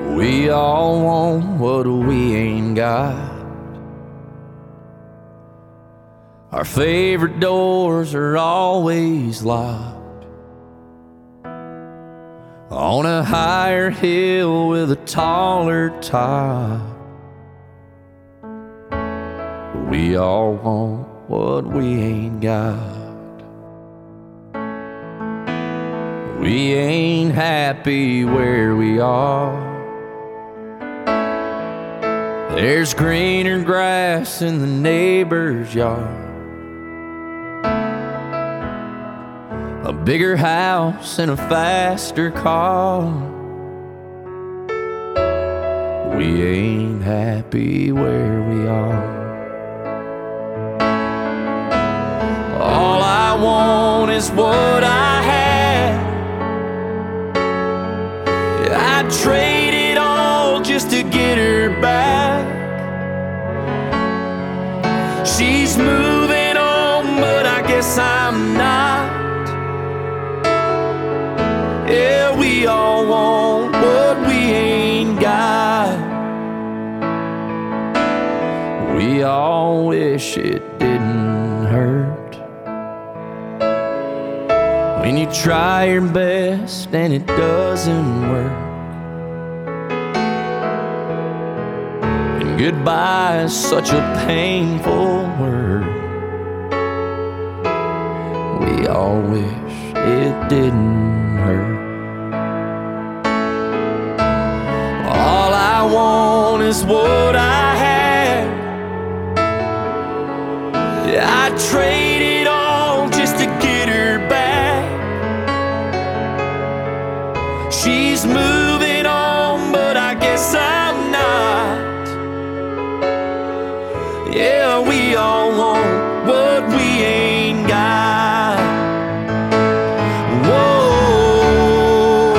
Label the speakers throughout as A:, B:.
A: We all want what we ain't got. Our favorite doors are always locked. On a higher hill with a taller top. We all want what we ain't got. We ain't happy where we are. There's greener grass in the neighbor's yard, a bigger house and a faster car. We ain't happy where we are. All I want is what I had. I'd trade it all just to get her back. She's moving on, but I guess I'm not. Yeah, we all want what we ain't got. We all wish it didn't hurt. When you try your best and it doesn't work, and goodbye is such a painful word. We all wish it didn't hurt. All I want is what I had. I'd trade it all just to get her back. She's moving on, but I guess I'm not. Yeah, we all want what we ain't got. Whoa,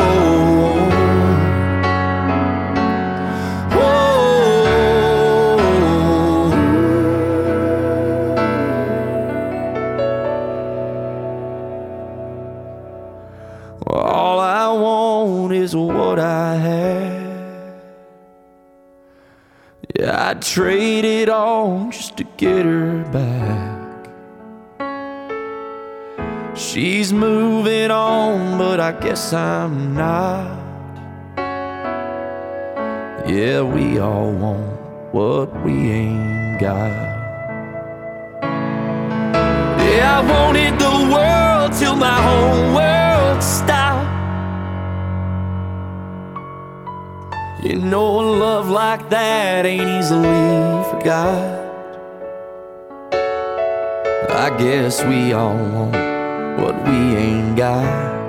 A: whoa. All I want is what I had. Yeah, I'd trade it all just to get her back. She's moving on, but I guess I'm not. Yeah, we all want what we ain't got. Yeah, I wanted the world till my whole world stopped. You know, a love like that ain't easily forgot. I guess we all want what we ain't got.